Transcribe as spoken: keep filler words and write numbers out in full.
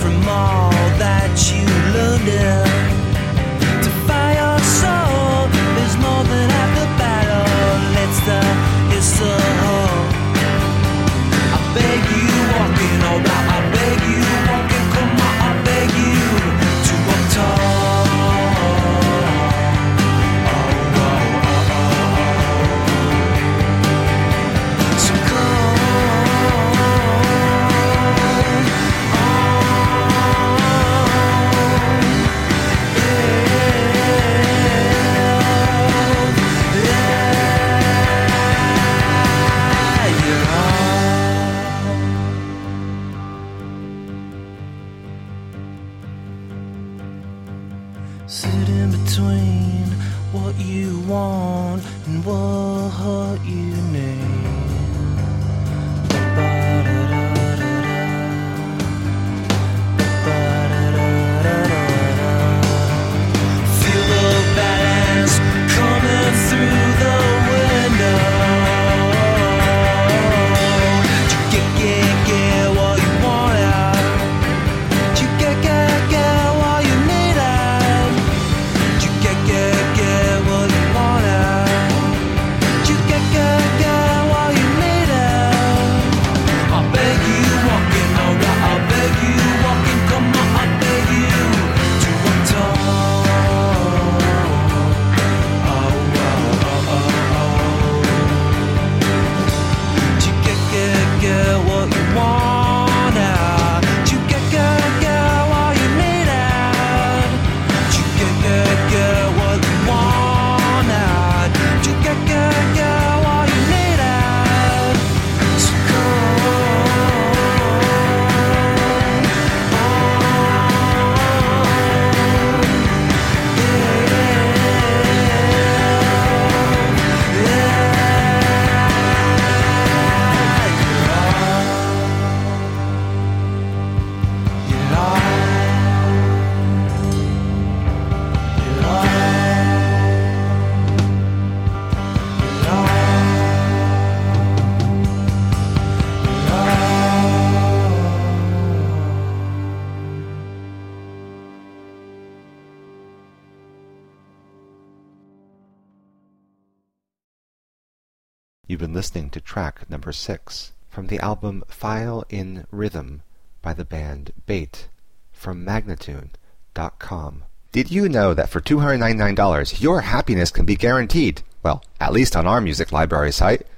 from all that you learned it. To fire your soul is more than half the battle. It's the, it's the whole. I beg you, walking alright. I beg you, walking, come on. I beg you to walk tall. Sit in between what you want and what you need. Feel the balance coming through the window. You get, get, get what you want out. You get, get, get what you need out. You get, get, get what you want out. You get, get, get what you need out. I beg you, walking alright. I beg you, walking, come on. I beg you to walk tall. Oh, oh, oh, oh, oh. You get, get, get what you want out. You get, get, get what you need out. You get, get, get what you want out. You get, get, get what you need out. So You've been listening to track number six from the album File in Rhythm by the band Bait from Magnatune dot com. Did you know that for two hundred ninety-nine dollars your happiness can be guaranteed? Well, at least on our music library site.